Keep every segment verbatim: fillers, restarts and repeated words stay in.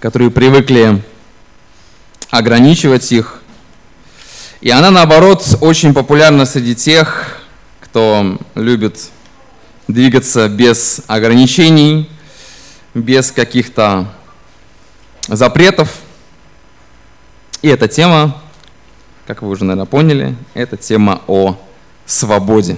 которые привыкли ограничивать их. И она, наоборот, очень популярна среди тех, кто любит двигаться без ограничений, без каких-то запретов. И эта тема, как вы уже, наверное, поняли, это тема о свободе.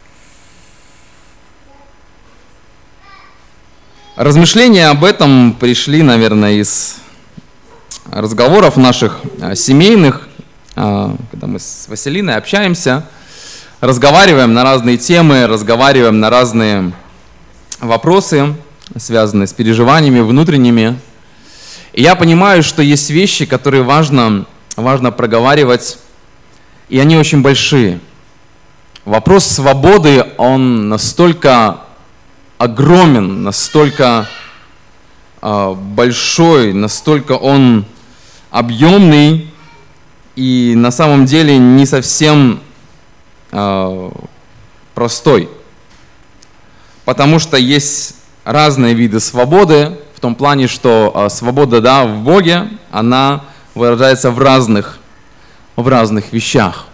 Размышления об этом пришли, наверное, из разговоров наших семейных, когда мы с Василиной общаемся, разговариваем на разные темы, разговариваем на разные вопросы, связанные с переживаниями внутренними. И я понимаю, что есть вещи, которые важно, важно проговаривать, и они очень большие. Вопрос свободы, он настолько огромен, настолько э, большой, настолько он объемный и на самом деле не совсем э, простой. Потому что есть разные виды свободы, в том плане, что э, свобода, да, в Боге, она выражается в разных, в разных вещах.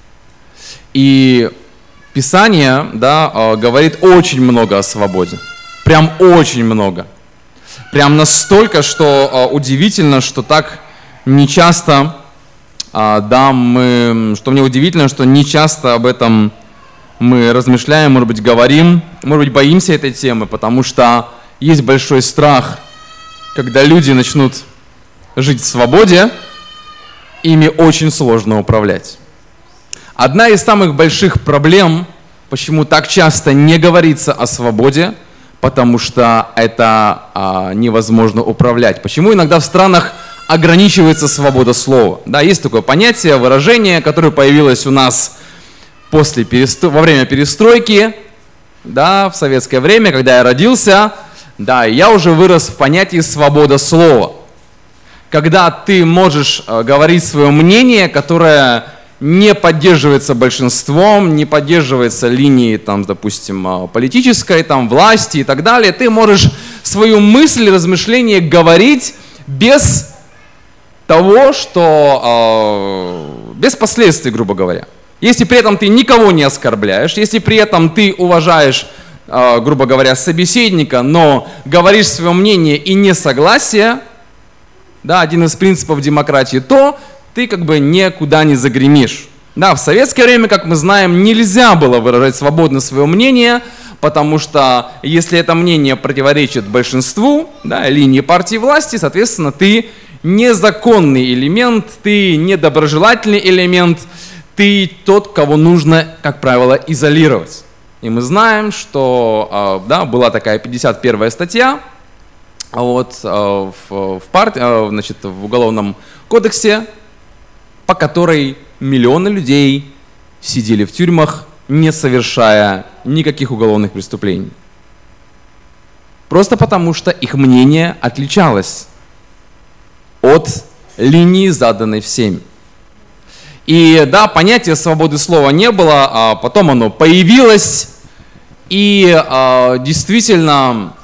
И Писание, да, говорит очень много о свободе. Прям очень много. Прям настолько, что удивительно, что так нечасто, да, мы, что мне удивительно, что нечасто об этом мы размышляем, может быть, говорим, может быть, боимся этой темы, потому что есть большой страх, когда люди начнут жить в свободе, ими очень сложно управлять. Одна из самых больших проблем, почему так часто не говорится о свободе, потому что это а, невозможно управлять. Почему иногда в странах ограничивается свобода слова? Да, есть такое понятие, выражение, которое появилось у нас после перестро... во время перестройки, да, в советское время, когда я родился, да, я уже вырос в понятии свобода слова. Когда ты можешь а, говорить свое мнение, которое не поддерживается большинством, не поддерживается линией, там, допустим, политической, там, власти и так далее, ты можешь свою мысль, размышление говорить без того, что, э, без последствий, грубо говоря. Если при этом ты никого не оскорбляешь, если при этом ты уважаешь, э, грубо говоря, собеседника, но говоришь свое мнение и несогласие, да, один из принципов демократии, то ты как бы никуда не загремишь. Да, в советское время, как мы знаем, нельзя было выражать свободно свое мнение, потому что если это мнение противоречит большинству, да, линии партии власти, соответственно, ты незаконный элемент, ты недоброжелательный элемент, ты тот, кого нужно, как правило, изолировать. И мы знаем, что, да, была такая пятьдесят первая статья вот, в, в, парт, значит, в Уголовном кодексе, по которой миллионы людей сидели в тюрьмах, не совершая никаких уголовных преступлений. Просто потому, что их мнение отличалось от линии, заданной всеми. И да, понятия свободы слова не было, а потом оно появилось, и а, действительно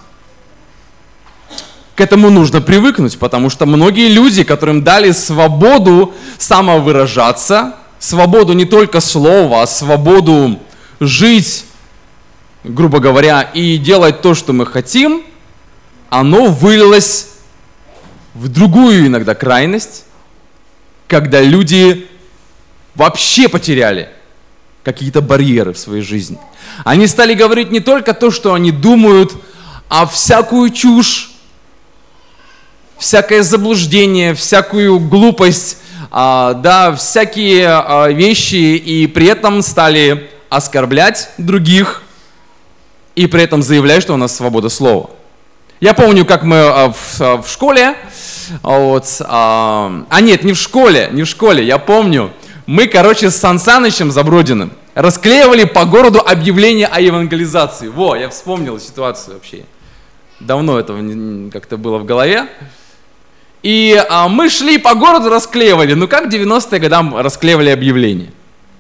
к этому нужно привыкнуть, потому что многие люди, которым дали свободу самовыражаться, свободу не только слова, а свободу жить, грубо говоря, и делать то, что мы хотим, оно вылилось в другую иногда крайность, когда люди вообще потеряли какие-то барьеры в своей жизни. Они стали говорить не только то, что они думают, а всякую чушь, всякое заблуждение, всякую глупость, а, да, всякие а, вещи, и при этом стали оскорблять других, и при этом заявлять, что у нас свобода слова. Я помню, как мы а, в, а, в школе, а, вот, а, а нет, не в школе, не в школе, я помню, мы, короче, с Сан Санычем Забродиным расклеивали по городу объявления о евангелизации. Во, я вспомнил ситуацию вообще. Давно это как-то было в голове. И а, мы шли по городу, расклеивали. Ну как в девяностые годы расклеивали объявления?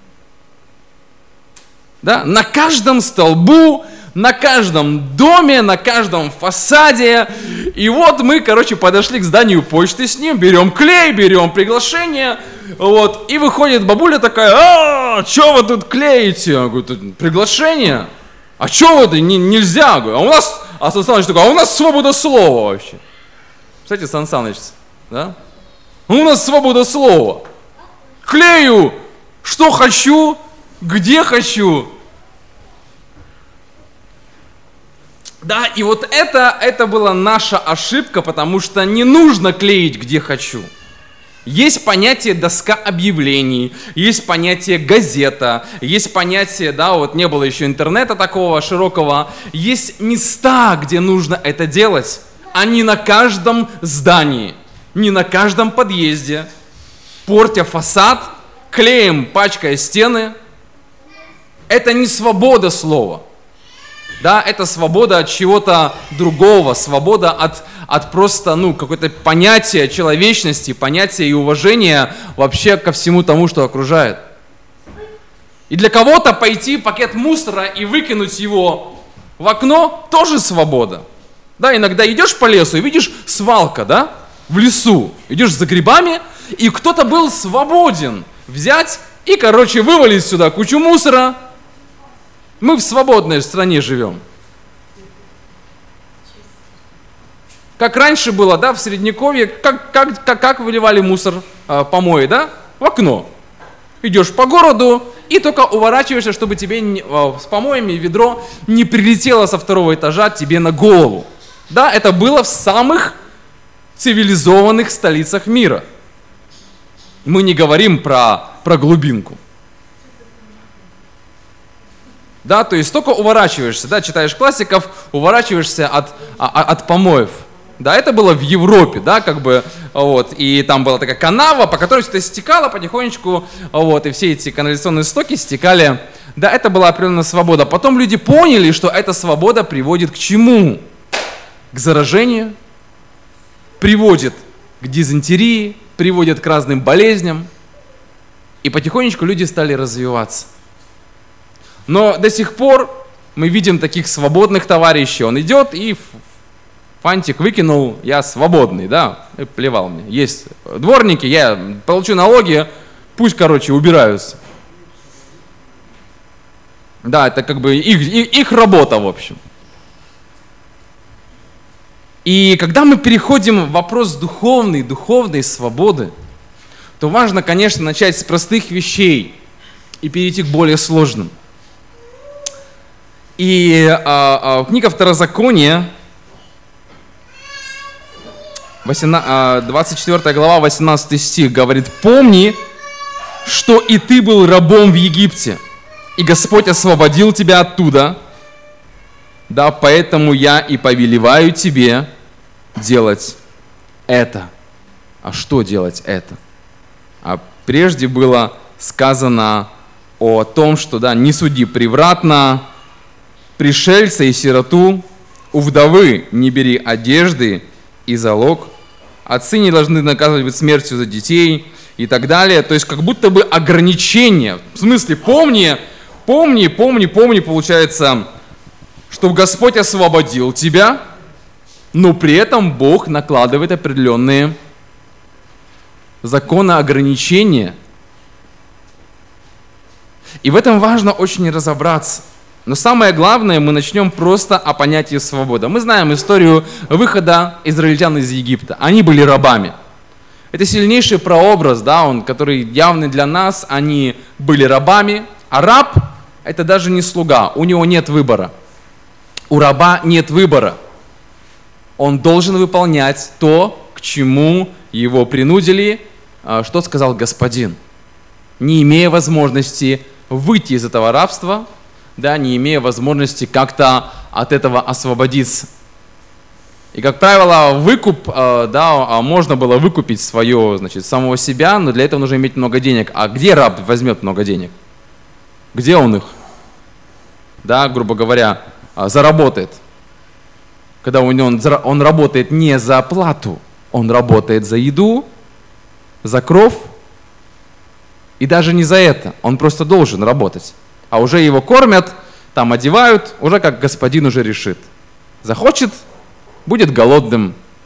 Да? На каждом столбу, на каждом доме, на каждом фасаде. И вот мы, короче, подошли к зданию почты с ним, берем клей, берем приглашение, вот, и выходит бабуля такая: а, что вы тут клеите? Я говорю: тут приглашение? А что вы, не, нельзя? Я говорю, а у нас, а Сан Саныч такой: а у нас свобода слова вообще. Кстати, Сан Саныч, да? У нас свобода слова. Клею, что хочу, где хочу. Да, и вот это, это была наша ошибка, потому что не нужно клеить, где хочу. Есть понятие доска объявлений, есть понятие газета, есть понятие, да, вот не было еще интернета такого широкого, есть места, где нужно это делать, а не на каждом здании, не на каждом подъезде, портя фасад, клеем, пачкая стены. Это не свобода слова. Да, это свобода от чего-то другого, свобода от, от просто, ну, какое-то понятия человечности, понятия и уважения вообще ко всему тому, что окружает. И для кого-то пойти пакет мусора и выкинуть его в окно тоже свобода. Да, иногда идешь по лесу и видишь свалка, да, в лесу, идешь за грибами, и кто-то был свободен взять и, короче, вывалить сюда кучу мусора. Мы в свободной стране живем. Как раньше было, да, в Средневековье, как, как, как, как выливали мусор, э, помои, да, в окно. Идешь по городу и только уворачиваешься, чтобы тебе не, э, с помоями ведро не прилетело со второго этажа тебе на голову. Да, это было в самых цивилизованных столицах мира. Мы не говорим про, про глубинку. Да, то есть только уворачиваешься, да, читаешь классиков, уворачиваешься от, от помоев. Да, это было в Европе, да, как бы, вот, и там была такая канава, по которой все это стекало потихонечку, вот, и все эти канализационные стоки стекали. Да, это была определенная свобода. Потом люди поняли, что эта свобода приводит к чему? К заражению, приводит к дизентерии, приводит к разным болезням. И потихонечку люди стали развиваться. Но до сих пор мы видим таких свободных товарищей. Он идет и фантик выкинул: я свободный, да, и плевал мне. Есть дворники, я получу налоги, пусть, короче, убираются. Да, это как бы их, их, их работа, в общем. И когда мы переходим в вопрос духовной, духовной свободы, то важно, конечно, начать с простых вещей и перейти к более сложным. И а, а, книга Второзакония, двадцать четвёртая глава, восемнадцатый стих говорит: «Помни, что и ты был рабом в Египте, и Господь освободил тебя оттуда, да, поэтому я и повелеваю тебе делать это». А что делать это? А прежде было сказано о том, что, да, не суди превратно, пришельца и сироту, у вдовы не бери одежды и залог, отцы не должны наказывать быть смертью за детей и так далее. То есть как будто бы ограничения. В смысле, помни, помни, помни, помни, получается, что Господь освободил тебя, но при этом Бог накладывает определенные законы ограничения. И в этом важно очень разобраться. Но самое главное, мы начнем просто о понятии свободы. Мы знаем историю выхода израильтян из Египта. Они были рабами. Это сильнейший прообраз, да, он, который явный для нас. Они были рабами. А раб – это даже не слуга. У него нет выбора. У раба нет выбора. Он должен выполнять то, к чему его принудили, что сказал господин. Не имея возможности выйти из этого рабства, да, не имея возможности как-то от этого освободиться. И, как правило, выкуп, да, можно было выкупить свое, значит, самого себя, но для этого нужно иметь много денег. А где раб возьмет много денег? Где он их, да, грубо говоря, заработает? Когда он, он работает не за оплату, он работает за еду, за кров, и даже не за это, он просто должен работать. А уже его кормят, там одевают, уже как господин уже решит. Захочет, будет голодным,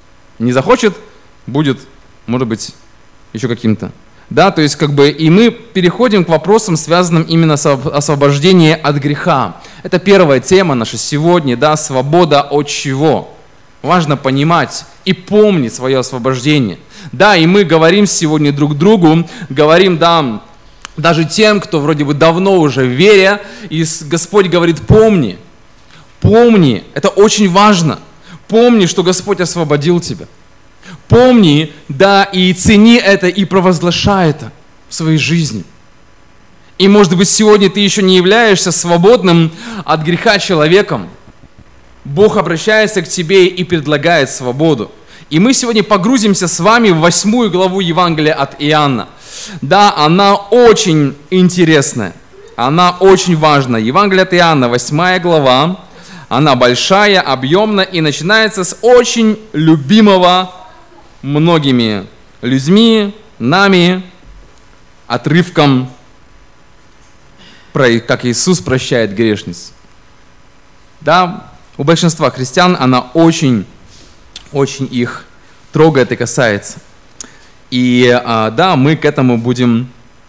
Не захочет, будет, может быть, еще каким-то. Да, то есть как бы и мы переходим к вопросам, связанным именно с освобождением от греха. Это первая тема наша сегодня, да, свобода от чего? Важно понимать и помнить свое освобождение. Да, и мы говорим сегодня друг другу, говорим, да, даже тем, кто вроде бы давно уже в вере, и Господь говорит, помни, помни, это очень важно, помни, что Господь освободил тебя. Помни, да, и цени это, и провозглашай это в своей жизни. И, может быть, сегодня ты еще не являешься свободным от греха человеком. Бог обращается к тебе и предлагает свободу. И мы сегодня погрузимся с вами в восьмую главу Евангелия от Иоанна. Да, она очень интересная, она очень важна. Евангелие от Иоанна, восьмая глава, она большая, объемная и начинается с очень любимого многими людьми, нами, отрывком, как Иисус прощает грешниц. Да, у большинства христиан она очень, очень их трогает и касается. И да, мы к этому будем,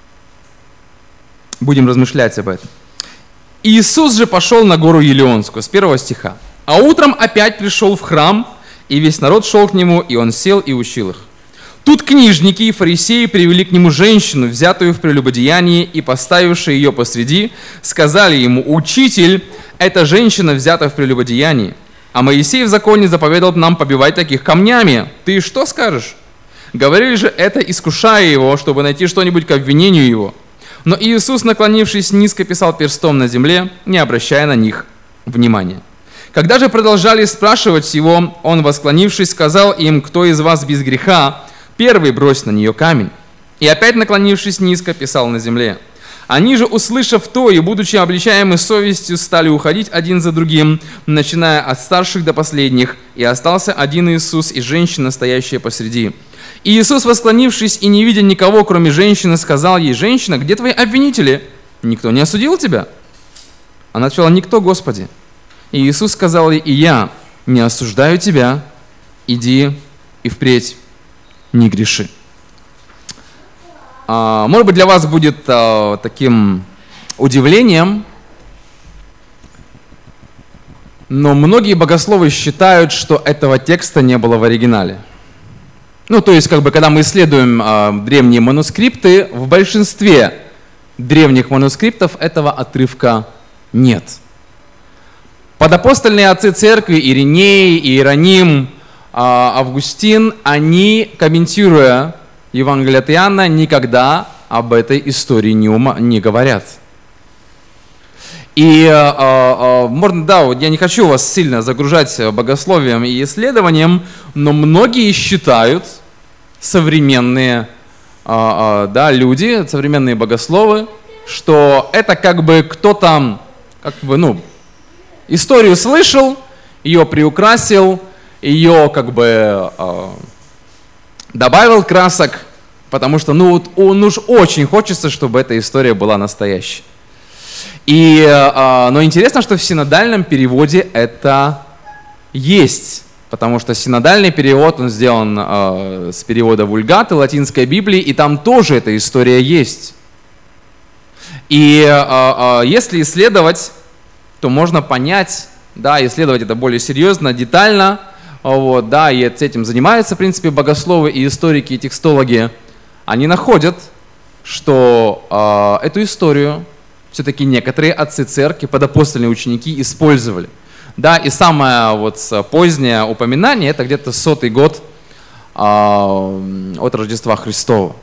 будем размышлять об этом. Иисус же пошел на гору Елеонскую, с первого стиха. А утром опять пришел в храм, и весь народ шел к нему, и он сел и учил их. Тут книжники и фарисеи привели к нему женщину, взятую в прелюбодеянии, и, поставившие ее посреди, сказали ему: «Учитель, эта женщина взята в прелюбодеянии, а Моисей в законе заповедал нам побивать таких камнями. Ты что скажешь?» Говорили же это, искушая его, чтобы найти что-нибудь к обвинению его. Но Иисус, наклонившись низко, писал перстом на земле, не обращая на них внимания. Когда же продолжали спрашивать его, он, восклонившись, сказал им: «Кто из вас без греха, первый брось на нее камень». И опять, наклонившись низко, писал на земле. Они же, услышав то и будучи обличаемы совестью, стали уходить один за другим, начиная от старших до последних, и остался один Иисус и женщина, стоящая посреди. И Иисус, восклонившись и не видя никого, кроме женщины, сказал ей: «Женщина, где твои обвинители? Никто не осудил тебя?» Она ответила: «Никто, Господи». И Иисус сказал ей: «И я не осуждаю тебя, иди и впредь не греши». А, может быть, для вас будет а, таким удивлением, но многие богословы считают, что этого текста не было в оригинале. Ну, то есть, как бы, когда мы исследуем а, древние манускрипты, в большинстве древних манускриптов этого отрывка нет. Подапостольные отцы церкви, Ириней, Иероним, а, Августин, они, комментируя Евангелие от Иоанна, никогда об этой истории не, ума, не говорят. И а, а, можно, да, вот я не хочу вас сильно загружать богословием и исследованием, но многие считают, современные а, а, да, люди, современные богословы, что это как бы кто-то, как бы, ну, историю слышал, ее приукрасил, ее как бы э, добавил красок, потому что ну, вот, он уж очень хочется, чтобы эта история была настоящей. И, э, но интересно, что в синодальном переводе это есть, потому что синодальный перевод, он сделан э, с перевода Вульгаты, латинской Библии, и там тоже эта история есть. И э, э, если исследовать, то можно понять, да, исследовать это более серьезно, детально, вот, да, и этим занимаются, в принципе, богословы и историки, и текстологи. Они находят, что э, эту историю все-таки некоторые отцы церкви, подапостольные ученики использовали. Да, и самое вот позднее упоминание, это где-то сотый год э, от Рождества Христова.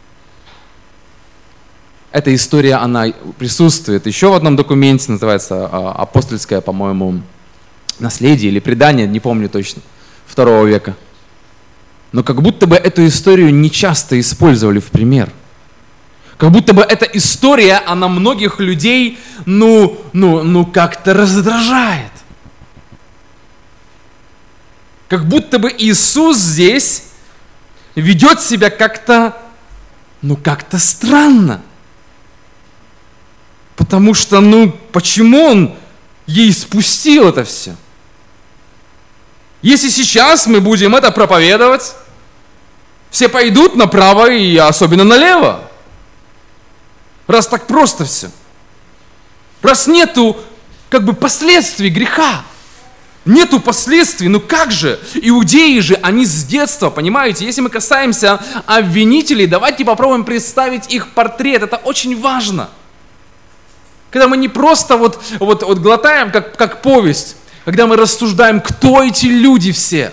Эта история, она присутствует еще в одном документе, называется апостольское, по-моему, наследие или предание, не помню точно, второго века. Но как будто бы эту историю не часто использовали в пример. Как будто бы эта история, она многих людей, ну, ну, ну как-то раздражает. Как будто бы Иисус здесь ведет себя как-то, ну как-то странно. Потому что, ну, почему он ей спустил это все? Если сейчас мы будем это проповедовать, все пойдут направо и особенно налево. Раз так просто все. Раз нету как бы последствий греха. Нету последствий, ну как же? Иудеи же, они с детства, понимаете? Если мы касаемся обвинителей, давайте попробуем представить их портрет. Это очень важно. Когда мы не просто вот, вот, вот глотаем, как, как повесть, когда мы рассуждаем, кто эти люди все.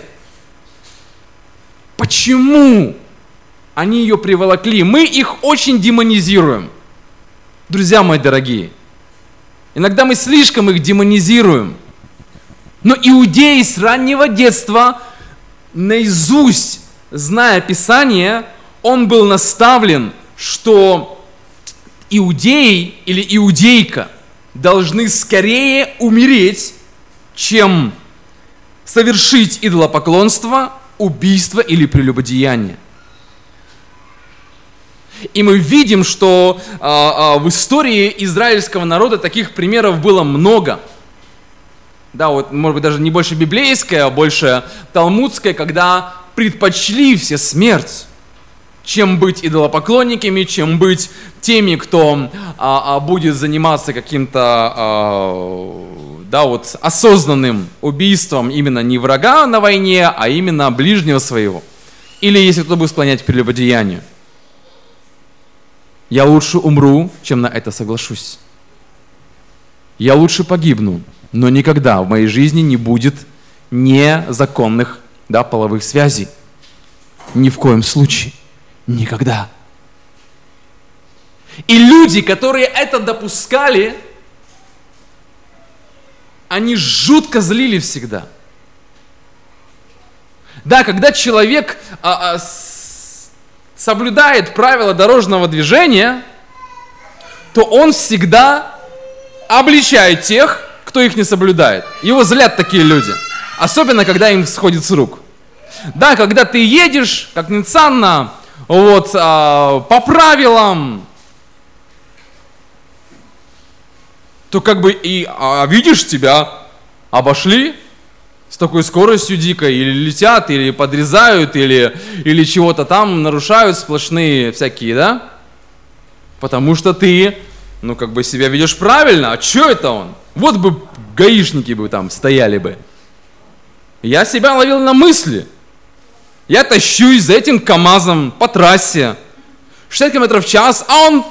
Почему они ее приволокли? Мы их очень демонизируем. Друзья мои дорогие, иногда мы слишком их демонизируем. Но иудей с раннего детства, наизусть зная Писание, он был наставлен, что иудей или иудейка должны скорее умереть, чем совершить идолопоклонство, убийство или прелюбодеяние. И мы видим, что а, а, в истории израильского народа таких примеров было много. Да, вот, может быть, даже не больше библейское, а больше талмудское, когда предпочли все смерть, чем быть идолопоклонниками, чем быть теми, кто а, а, будет заниматься каким-то а, да, вот, осознанным убийством именно не врага на войне, а именно ближнего своего. Или если кто будет склонять к прелюбодеянию. Я лучше умру, чем на это соглашусь. Я лучше погибну, но никогда в моей жизни не будет незаконных, да, половых связей. Ни в коем случае. Никогда. И люди, которые это допускали, они жутко злили всегда. Да, когда человек а, а, с, соблюдает правила дорожного движения, то он всегда обличает тех, кто их не соблюдает. Его злят такие люди. Особенно, когда им сходит с рук. Да, когда ты едешь, как Ницанна, вот, а, по правилам, то как бы и а, видишь, тебя обошли с такой скоростью дикой, или летят, или подрезают, или, или чего-то там нарушают сплошные всякие, да? Потому что ты, ну, как бы себя ведешь правильно. А что это он? Вот бы гаишники бы там стояли бы. Я себя ловил на мысли. Я тащусь за этим КамАЗом по трассе. шестьдесят километров в час, а он...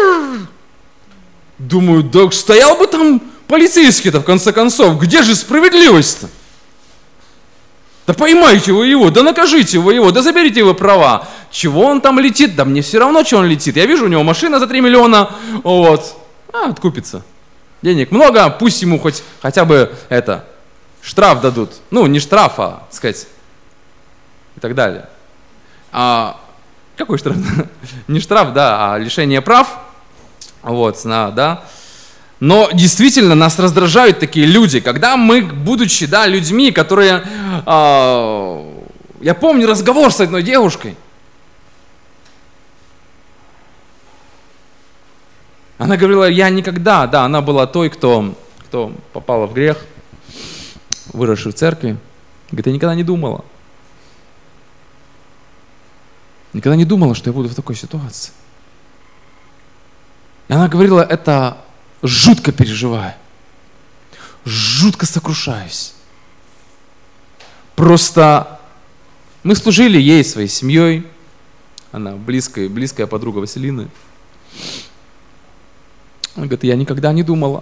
Думаю, да стоял бы там полицейский-то в конце концов. Где же справедливость-то? Да поймайте вы его, да накажите вы его, да заберите его права. Чего он там летит? Да мне все равно, что он летит. Я вижу, у него машина за три миллиона, вот. А, откупится. Денег много, пусть ему хоть хотя бы это, штраф дадут. Ну, не штраф, а, так сказать, и так далее. А какой штраф? Не штраф, да, а лишение прав. Вот, да. Но действительно нас раздражают такие люди, когда мы, будучи, да, людьми, которые... Э, я помню разговор с одной девушкой. Она говорила, я никогда, да, она была той, кто, кто попала в грех, выросший в церкви. Говорит, я никогда не думала. Никогда не думала, что я буду в такой ситуации. И она говорила, это жутко переживаю, жутко сокрушаюсь. Просто мы служили ей, своей семьей, она близкая, близкая подруга Василины. Она говорит, я никогда не думала.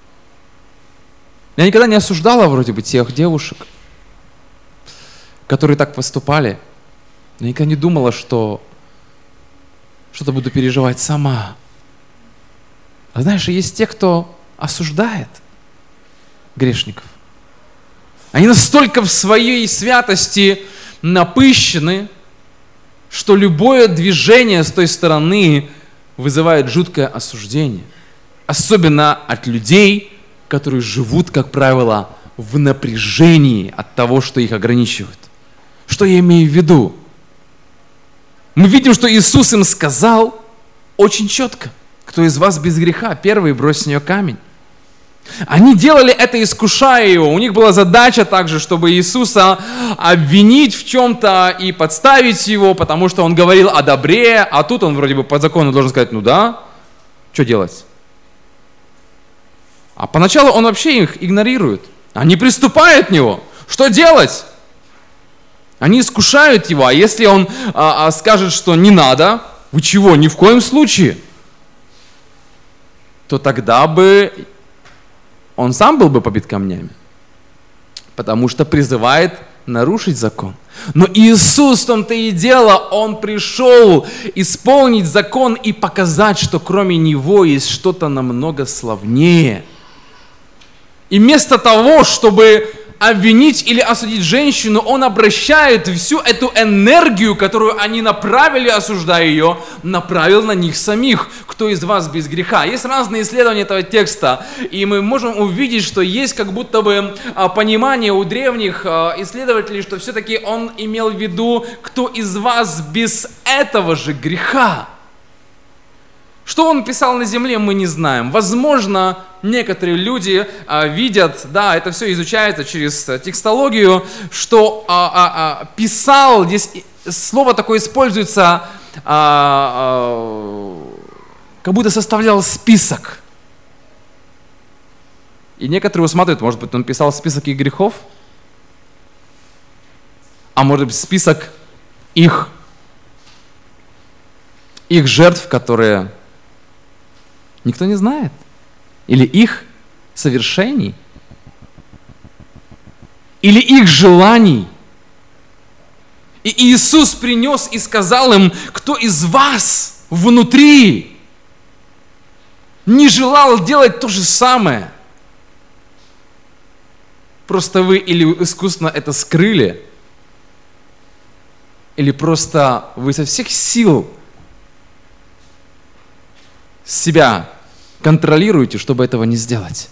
Я никогда не осуждала вроде бы тех девушек, которые так поступали. Я никогда не думала, что что-то буду переживать сама. А знаешь, есть те, кто осуждает грешников. Они настолько в своей святости напыщены, что любое движение с той стороны вызывает жуткое осуждение. Особенно от людей, которые живут, как правило, в напряжении от того, что их ограничивают. Что я имею в виду? Мы видим, что Иисус им сказал очень четко. Кто из вас без греха, первый брось с нее камень. Они делали это, искушая его. У них была задача также, чтобы Иисуса обвинить в чем-то и подставить его, потому что он говорил о добре, а тут он вроде бы по закону должен сказать, ну да, что делать? А поначалу он вообще их игнорирует. Они приступают к него. Что делать? Они искушают его, а если он а, а, скажет, что не надо, вы чего, ни в коем случае, то тогда бы он сам был бы побит камнями, потому что призывает нарушить закон. Но Иисус в том-то и дело, Он пришел исполнить закон и показать, что кроме Него есть что-то намного славнее. И вместо того, чтобы обвинить или осудить женщину, Он обращает всю эту энергию, которую они направили, осуждая ее, направил на них самих. Кто из вас без греха? Есть разные исследования этого текста, и мы можем увидеть, что есть как будто бы понимание у древних исследователей, что все-таки Он имел в виду, кто из вас без этого же греха. Что он писал на земле, мы не знаем. Возможно, некоторые люди а, видят, да, это все изучается через текстологию, что а, а, а, писал, здесь слово такое используется, а, а, как будто составлял список. И некоторые усматривают, может быть, он писал список их грехов, а может быть, список их, их жертв, которые никто не знает. Или их совершений. Или их желаний. И Иисус принес и сказал им, кто из вас внутри не желал делать то же самое. Просто вы или искусственно это скрыли, или просто вы со всех сил себя контролируете, чтобы этого не сделать.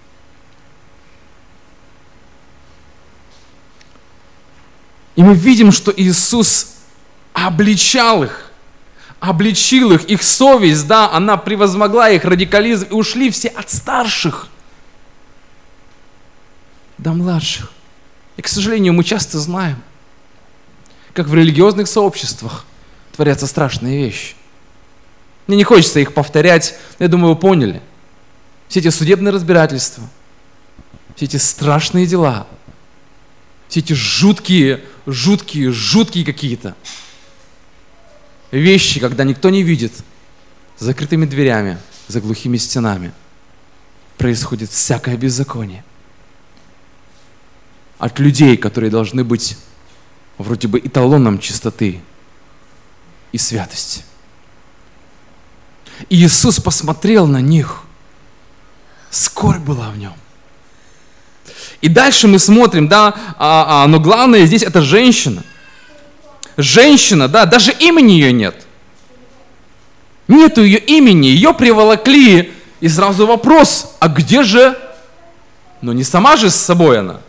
И мы видим, что Иисус обличал их, обличил их, их совесть, да, она превозмогла их радикализм, и ушли все от старших до младших. И, к сожалению, мы часто знаем, как в религиозных сообществах творятся страшные вещи. Мне не хочется их повторять, я думаю, вы поняли. Все эти судебные разбирательства, все эти страшные дела, все эти жуткие, жуткие, жуткие какие-то вещи, когда никто не видит, с закрытыми дверями, за глухими стенами, происходит всякое беззаконие. От людей, которые должны быть вроде бы эталоном чистоты и святости. И Иисус посмотрел на них. Скорбь была в нем. И дальше мы смотрим, да, а, а, но главное здесь это женщина. Женщина, да, даже имени ее нет. Нету ее имени, ее приволокли. И сразу вопрос, а где же? Ну не сама же с собой она.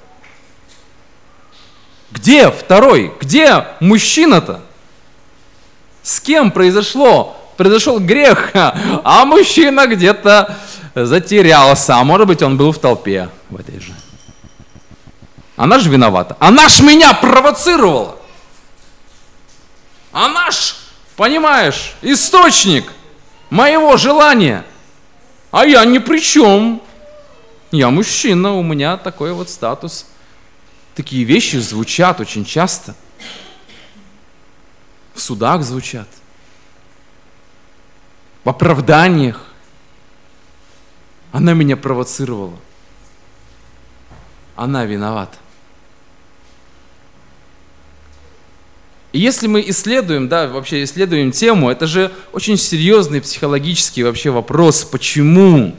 Где второй? Где мужчина-то? С кем произошло? Произошел грех, а мужчина где-то затерялся, а может быть он был в толпе в этой же. Она же виновата. Она ж меня провоцировала. Она ж, понимаешь, источник моего желания. А я ни при чем. Я мужчина, у меня такой вот статус. Такие вещи звучат очень часто. В судах звучат. В оправданиях. Она меня провоцировала. Она виновата. И если мы исследуем, да, вообще исследуем тему, это же очень серьезный психологический вообще вопрос, почему?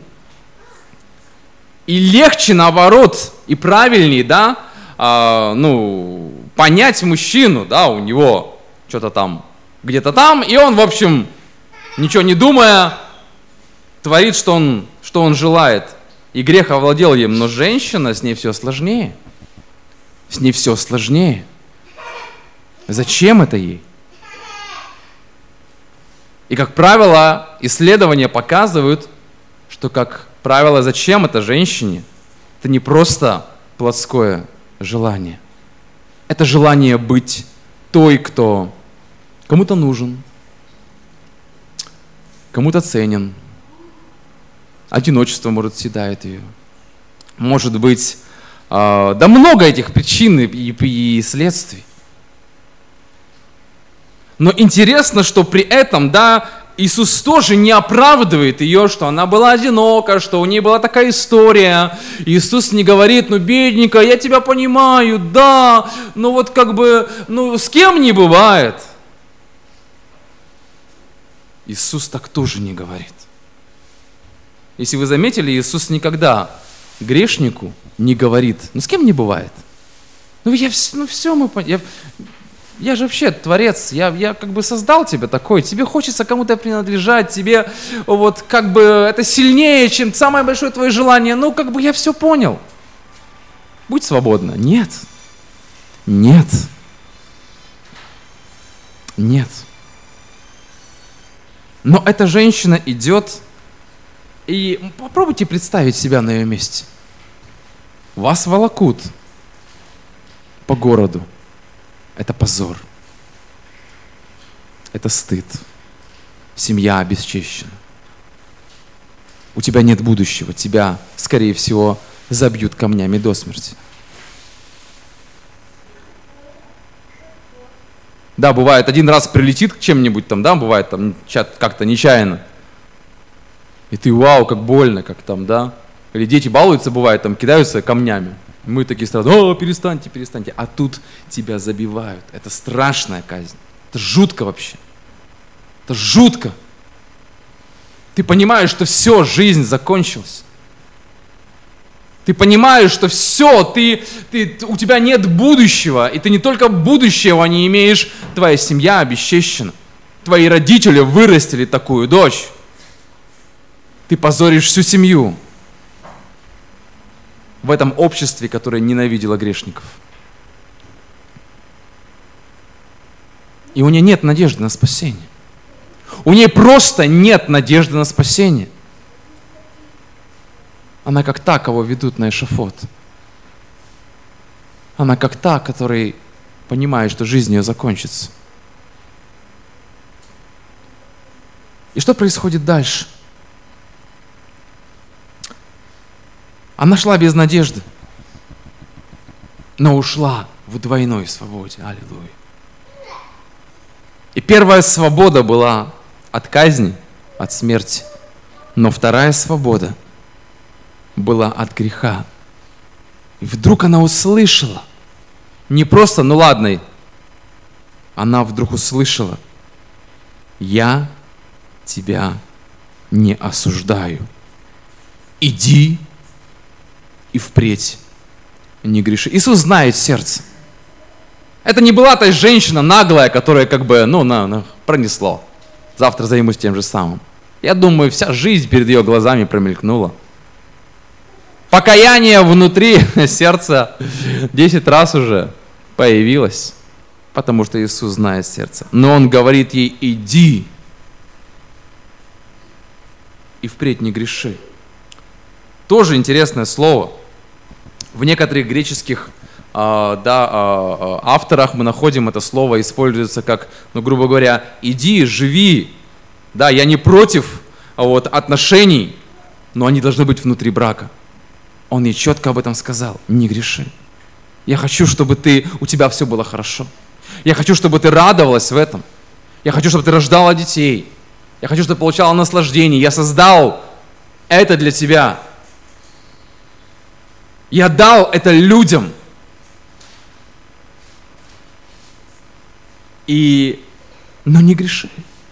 И легче, наоборот, и правильнее, да, а, ну, понять мужчину, да, у него что-то там, где-то там, и он, в общем, ничего не думая, творит, что он, что он желает. И грех овладел им. Но женщина, с ней все сложнее. С ней все сложнее. Зачем это ей? И, как правило, исследования показывают, что как правило, зачем это женщине? Это не просто плотское желание. Это желание быть той, кто кому-то нужен, кому-то ценен. Одиночество, может, съедает ее. Может быть, э, да много этих причин и, и следствий. Но интересно, что при этом, да, Иисус тоже не оправдывает ее, что она была одинока, что у нее была такая история. Иисус не говорит: ну, бедненькая, я тебя понимаю, да, но вот как бы, ну, с кем не бывает. Иисус так тоже не говорит. Если вы заметили, Иисус никогда грешнику не говорит: ну, с кем не бывает. Ну, я, ну все мы понимаем. Я же вообще творец, я, я как бы создал тебя такой, тебе хочется кому-то принадлежать, тебе вот как бы это сильнее, чем самое большое твое желание. Ну, как бы я все понял. Будь свободна. Нет. Нет. Нет. Но эта женщина идет, и попробуйте представить себя на ее месте. Вас волокут по городу. Это позор. Это стыд. Семья обесчещена. У тебя нет будущего. Тебя, скорее всего, забьют камнями до смерти. Да, бывает, один раз прилетит к чем-нибудь там, да, бывает там как-то нечаянно. И ты, вау, как больно, как там, да. Или дети балуются, бывает, там кидаются камнями. Мы такие сразу: о, перестаньте, перестаньте. А тут тебя забивают. Это страшная казнь. Это жутко вообще. Это жутко. Ты понимаешь, что все, жизнь закончилась. Ты понимаешь, что все, ты, ты, у тебя нет будущего. И ты не только будущего не имеешь, твоя семья обесчещена. Твои родители вырастили такую дочь. Ты позоришь всю семью. В этом обществе, которое ненавидело грешников. И у нее нет надежды на спасение. У нее просто нет надежды на спасение. Она как та, кого ведут на эшафот. Она как та, который понимает, что жизнь ее закончится. И что происходит дальше? Она шла без надежды, но ушла в двойной свободе. Аллилуйя. И первая свобода была от казни, от смерти. Но вторая свобода была от греха. И вдруг она услышала, не просто, ну ладно, она вдруг услышала: я тебя не осуждаю. Иди и впредь не греши. Иисус знает сердце. Это не была та женщина наглая, которая как бы, ну, на, на, пронесло. Завтра займусь тем же самым. Я думаю, вся жизнь перед ее глазами промелькнула. Покаяние внутри сердца десять раз уже появилось, потому что Иисус знает сердце. Но Он говорит ей: иди и впредь не греши. Тоже интересное слово. В некоторых греческих э, да, э, авторах мы находим это слово, используется как, ну, грубо говоря, иди, живи. Да, я не против вот, отношений, но они должны быть внутри брака. Он ей четко об этом сказал: не греши. Я хочу, чтобы ты, у тебя все было хорошо. Я хочу, чтобы ты радовалась в этом. Я хочу, чтобы ты рождала детей. Я хочу, чтобы ты получала наслаждение. Я создал это для тебя. Я дал это людям. И, но не греши.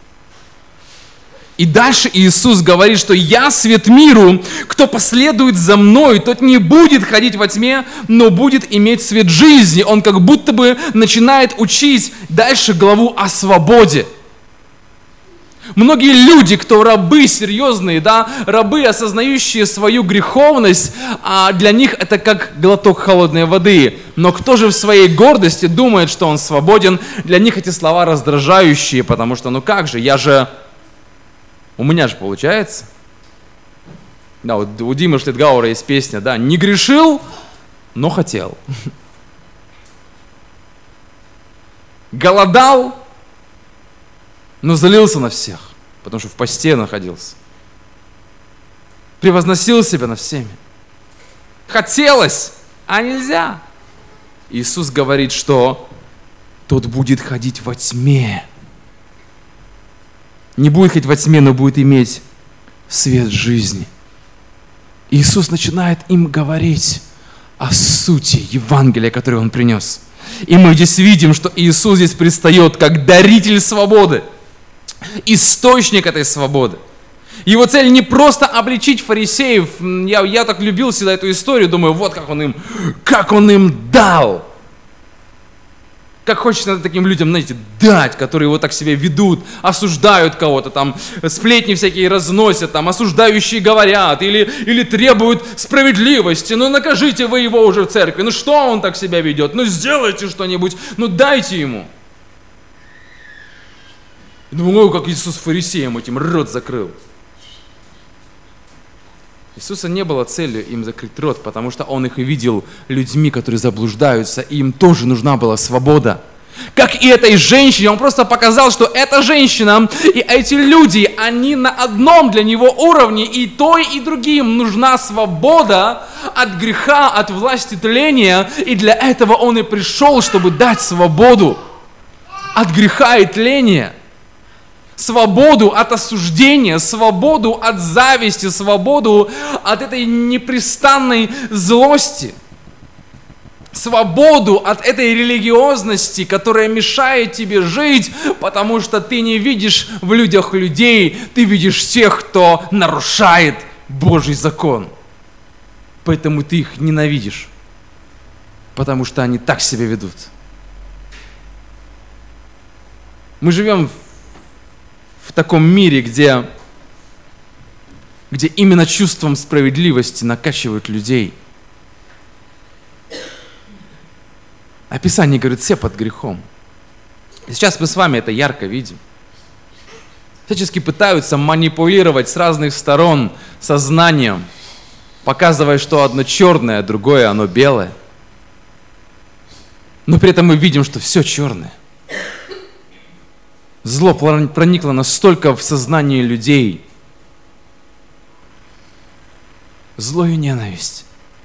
И дальше Иисус говорит, что я свет миру, кто последует за мной, тот не будет ходить во тьме, но будет иметь свет жизни. Он как будто бы начинает учить дальше главу о свободе. Многие люди, кто рабы серьезные, да, рабы, осознающие свою греховность, а для них это как глоток холодной воды. Но кто же в своей гордости думает, что он свободен, для них эти слова раздражающие, потому что, ну как же, я же, у меня же получается. Да, вот у Димы Шлитгауэра есть песня, да, не грешил, но хотел. Голодал, но злился на всех, потому что в посте находился. Превозносил себя над всеми. Хотелось, а нельзя. Иисус говорит, что тот будет ходить во тьме. Не будет ходить во тьме, но будет иметь свет жизни. Иисус начинает им говорить о сути Евангелия, которое Он принес. И мы здесь видим, что Иисус здесь предстает как даритель свободы, источник этой свободы. Его цель не просто обличить фарисеев. Я, я так любил всегда эту историю, думаю, вот как он им, как он им дал. Как хочется таким людям, знаете, дать, которые вот так себя ведут, осуждают кого-то, там, сплетни всякие разносят, там, осуждающие говорят, или, или требуют справедливости. Ну, накажите вы его уже в церкви. Ну, что он так себя ведет? Ну, сделайте что-нибудь, ну, дайте ему. Я думаю, как Иисус фарисеям этим рот закрыл. Иисуса не было целью им закрыть рот, потому что Он их видел людьми, которые заблуждаются, и им тоже нужна была свобода. Как и этой женщине, Он просто показал, что эта женщина и эти люди, они на одном для Него уровне, и той, и другим нужна свобода от греха, от власти тления, и для этого Он и пришел, чтобы дать свободу от греха и тления. Свободу от осуждения, свободу от зависти, свободу от этой непрестанной злости, свободу от этой религиозности, которая мешает тебе жить, потому что ты не видишь в людях людей, ты видишь тех, кто нарушает Божий закон. Поэтому ты их ненавидишь, потому что они так себя ведут. Мы живем в в таком мире, где, где именно чувством справедливости накачивают людей. Описание говорит, все под грехом. И сейчас мы с вами это ярко видим. Всячески пытаются манипулировать с разных сторон сознанием, показывая, что одно черное, а другое оно белое. Но при этом мы видим, что все черное. Зло проникло настолько в сознание людей. Зло и ненависть.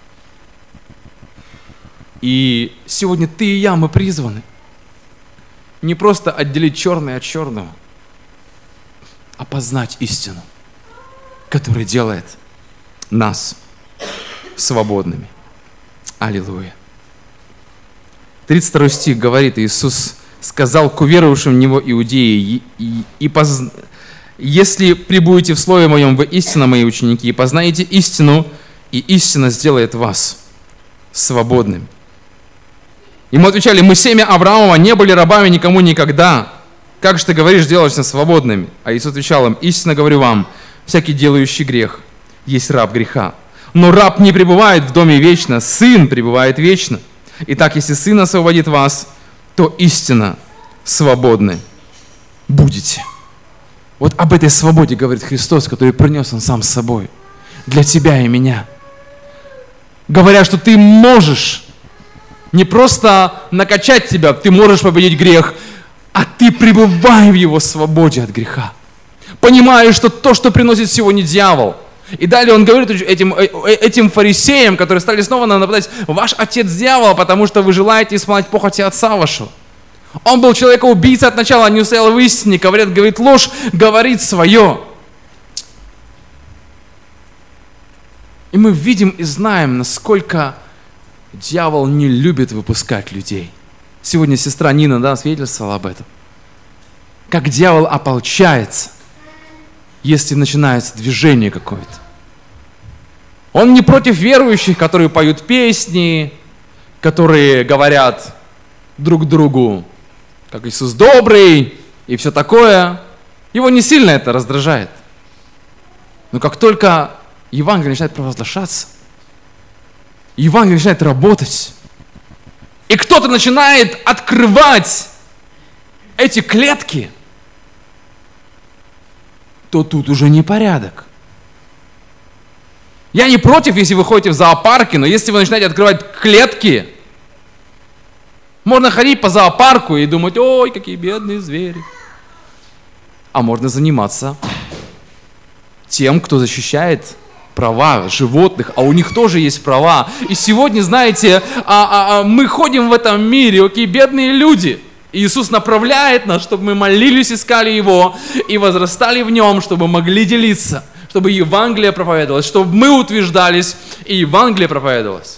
И сегодня ты и я, мы призваны не просто отделить черное от черного, а познать истину, которая делает нас свободными. Аллилуйя. тридцать второй стих говорит, Иисус сказал к уверовавшим в Него иудеи, и, и, и поз... если пребудете в Слове Моем, вы истинно Мои ученики, и познаете истину, и истина сделает вас свободными. Ему отвечали, мы семя Авраамова, не были рабами никому никогда. Как же ты говоришь, делаешь нас свободными? А Иисус отвечал им, истинно говорю вам, всякий делающий грех есть раб греха. Но раб не пребывает в доме вечно, сын пребывает вечно. Итак, если сын освободит вас, то истинно свободны будете. Вот об этой свободе говорит Христос, который принес Он сам с собой для тебя и меня. Говоря, что ты можешь не просто накачать тебя, ты можешь победить грех, а ты пребывай в Его свободе от греха. Понимаешь, что то, что приносит сегодня дьявол. И далее он говорит этим, этим фарисеям, которые стали снова нападать, ваш отец дьявол, потому что вы желаете исполнять похоти отца вашего. Он был человека-убийца от начала, не устоял в истине, говорит, говорит ложь, говорит свое. И мы видим и знаем, насколько дьявол не любит выпускать людей. Сегодня сестра Нина, да, свидетельствовала об этом. Как дьявол ополчается, если начинается движение какое-то. Он не против верующих, которые поют песни, которые говорят друг другу, как Иисус добрый и все такое. Его не сильно это раздражает. Но как только Евангелие начинает провозглашаться, Евангелие начинает работать, и кто-то начинает открывать эти клетки, то тут уже непорядок. Я не против, если вы ходите в зоопарки, но если вы начинаете открывать клетки, можно ходить по зоопарку и думать, ой, какие бедные звери. А можно заниматься тем, кто защищает права животных, а у них тоже есть права. И сегодня, знаете, а, а, а мы ходим в этом мире, какие бедные люди. И Иисус направляет нас, чтобы мы молились, искали Его и возрастали в Нем, чтобы могли делиться, чтобы Евангелие проповедовалось, чтобы мы утверждались и Евангелие проповедовалось.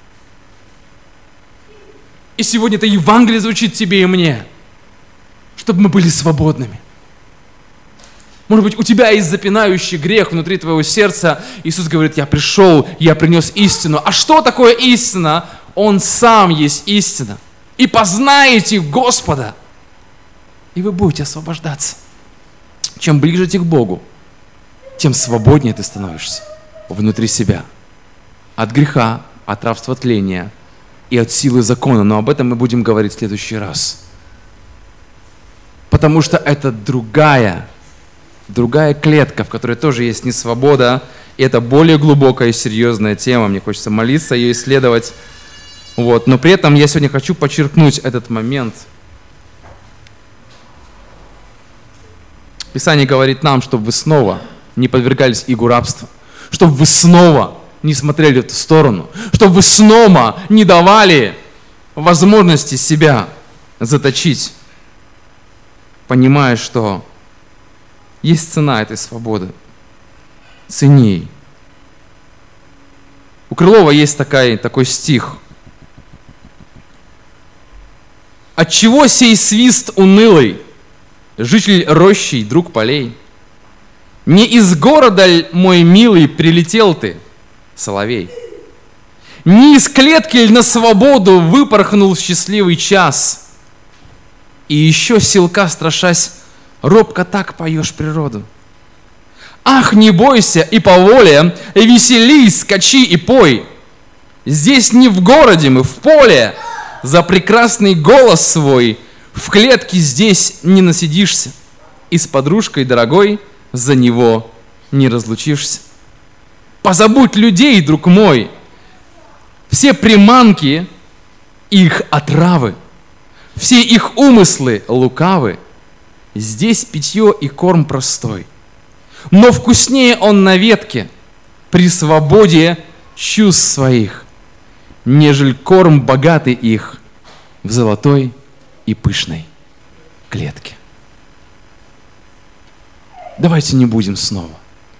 И сегодня это Евангелие звучит тебе и мне, чтобы мы были свободными. Может быть, у тебя есть запинающий грех внутри твоего сердца. Иисус говорит, я пришел, я принес истину. А что такое истина? Он сам есть истина. И познаете Господа, и вы будете освобождаться. Чем ближе ты к Богу, тем свободнее ты становишься внутри себя. От греха, от рабства тления и от силы закона. Но об этом мы будем говорить в следующий раз. Потому что это другая Другая клетка, в которой тоже есть несвобода, и это более глубокая и серьезная тема. Мне хочется молиться, ее исследовать. Вот. Но при этом я сегодня хочу подчеркнуть этот момент. Писание говорит нам, чтобы вы снова не подвергались игу рабства, чтобы вы снова не смотрели в эту сторону, чтобы вы снова не давали возможности себя заточить, понимая, что есть цена этой свободы. Цени ей. У Крылова есть такой, такой стих. «Отчего сей свист унылый, житель рощей, друг полей? Не из города ль, мой милый, прилетел ты, соловей? Не из клетки ль на свободу выпорхнул в счастливый час? И еще силка страшась, робко так поешь природу. Ах, не бойся и по воле, веселись, скачи и пой. Здесь не в городе мы, в поле, за прекрасный голос свой, в клетке здесь не насидишься, и с подружкой дорогой за него не разлучишься. Позабудь людей, друг мой, все приманки их отравы, все их умыслы лукавы. Здесь питье и корм простой, но вкуснее он на ветке, при свободе чувств своих, нежели корм богатый их в золотой и пышной клетке. Давайте не будем снова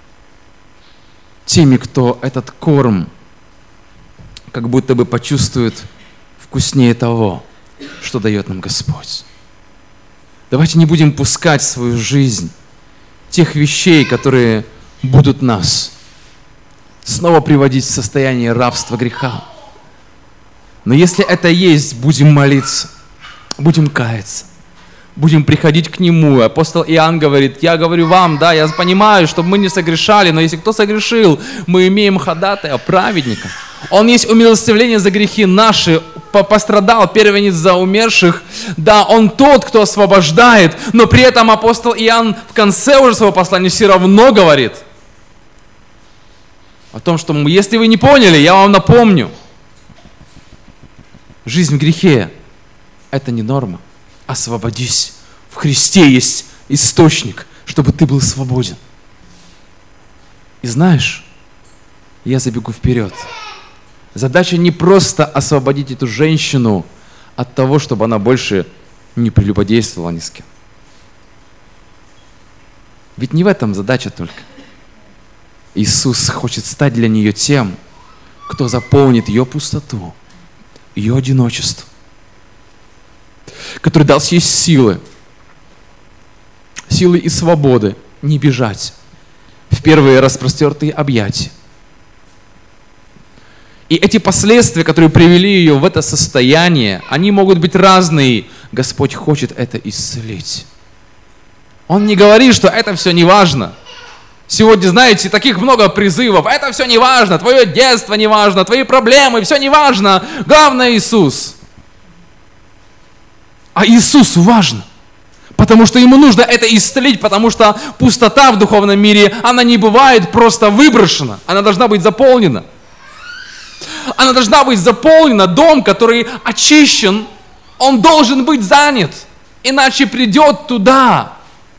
теми, кто этот корм как будто бы почувствует вкуснее того, что дает нам Господь. Давайте не будем пускать в свою жизнь тех вещей, которые будут нас снова приводить в состояние рабства греха. Но если это есть, будем молиться, будем каяться, будем приходить к Нему. Апостол Иоанн говорит, я говорю вам, да, я понимаю, чтобы мы не согрешали, но если кто согрешил, мы имеем ходатая, праведника. Он есть умилостивление за грехи наши, пострадал первенец за умерших. Да, Он тот, кто освобождает, но при этом апостол Иоанн в конце уже своего послания все равно говорит о том, что если вы не поняли, я вам напомню. Жизнь в грехе – это не норма. Освободись. В Христе есть источник, чтобы ты был свободен. И знаешь, я забегу вперед. Задача не просто освободить эту женщину от того, чтобы она больше не прелюбодействовала ни с кем. Ведь не в этом задача только. Иисус хочет стать для нее тем, кто заполнит ее пустоту, ее одиночество, который даст ей силы, силы и свободы не бежать в первые распростертые объятия. И эти последствия, которые привели ее в это состояние, они могут быть разные. Господь хочет это исцелить. Он не говорит, что это все не важно. Сегодня, знаете, таких много призывов. Это все не важно, твое детство не важно, твои проблемы, все не важно. Главное Иисус. А Иисусу важно. Потому что ему нужно это исцелить, потому что пустота в духовном мире, она не бывает просто выброшена, она должна быть заполнена. Она должна быть заполнена, дом, который очищен, он должен быть занят, иначе придет туда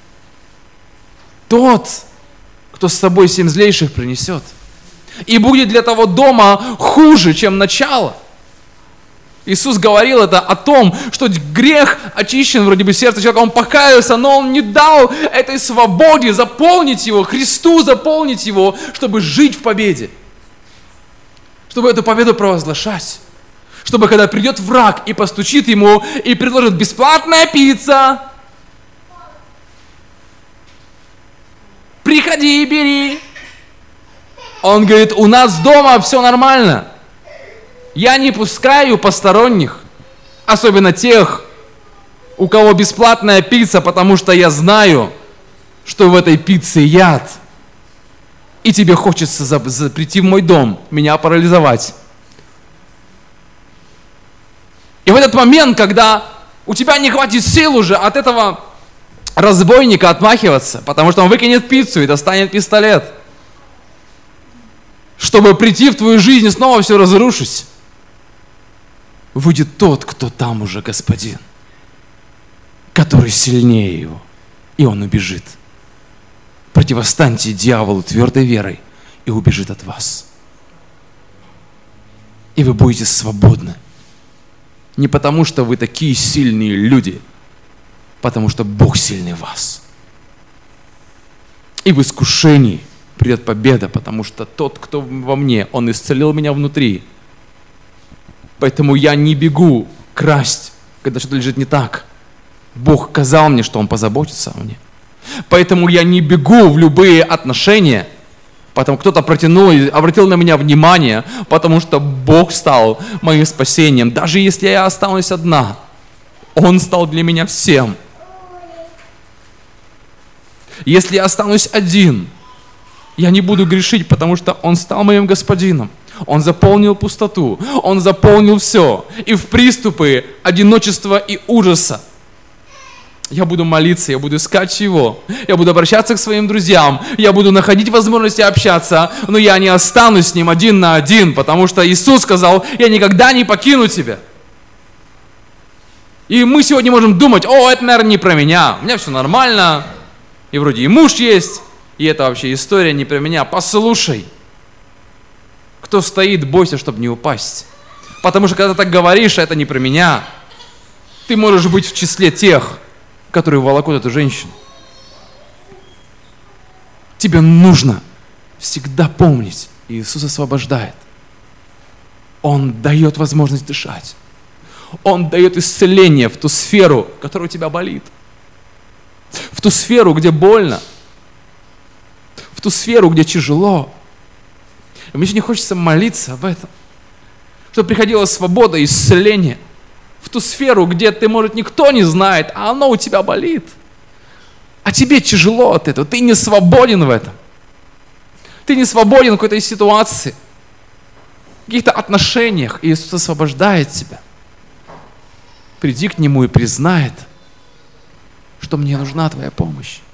тот, кто с собой семь злейших принесет. И будет для того дома хуже, чем начало. Иисус говорил это о том, что грех очищен вроде бы сердце человека, он покаялся, но он не дал этой свободе заполнить его, Христу заполнить его, чтобы жить в победе. Чтобы эту победу провозглашать. Чтобы когда придет враг и постучит ему, и предложит бесплатная пицца, приходи и бери. Он говорит, у нас дома все нормально. Я не пускаю посторонних, особенно тех, у кого бесплатная пицца, потому что я знаю, что в этой пицце яд. И тебе хочется за, за, прийти в мой дом, меня парализовать. И в этот момент, когда у тебя не хватит сил уже от этого разбойника отмахиваться, потому что он выкинет пиццу и достанет пистолет, чтобы прийти в твою жизнь и снова все разрушить, выйдет тот, кто там уже господин, который сильнее его, и он убежит. Противостаньте дьяволу твердой верой, и убежит от вас. И вы будете свободны. Не потому, что вы такие сильные люди, потому что Бог сильнее вас. И в искушении придет победа, потому что тот, кто во мне, он исцелил меня внутри. Поэтому я не бегу красть, когда что-то лежит не так. Бог сказал мне, что Он позаботится о мне. Поэтому я не бегу в любые отношения, потому кто-то протянул и обратил на меня внимание, потому что Бог стал моим спасением. Даже если я останусь одна, Он стал для меня всем. Если я останусь один, я не буду грешить, потому что Он стал моим господином. Он заполнил пустоту, Он заполнил все. И в приступы одиночества и ужаса я буду молиться, я буду искать Его, я буду обращаться к своим друзьям, я буду находить возможности общаться, но я не останусь с Ним один на один, потому что Иисус сказал, я никогда не покину тебя. И мы сегодня можем думать, о, это, наверное, не про меня, у меня все нормально, и вроде и муж есть, и это вообще история не про меня. Послушай, кто стоит, бойся, чтобы не упасть. Потому что когда ты так говоришь, это не про меня. Ты можешь быть в числе тех, которые волокут эту женщину. Тебе нужно всегда помнить, Иисус освобождает. Он дает возможность дышать. Он дает исцеление в ту сферу, которая у тебя болит. В ту сферу, где больно. В ту сферу, где тяжело. И мне не хочется молиться об этом. Чтобы приходила свобода и исцеление. В ту сферу, где ты, может, никто не знает, а оно у тебя болит. А тебе тяжело от этого. Ты не свободен в этом. Ты не свободен в какой-то ситуации. В каких-то отношениях. И Иисус освобождает тебя. Приди к Нему и признай это, что мне нужна твоя помощь.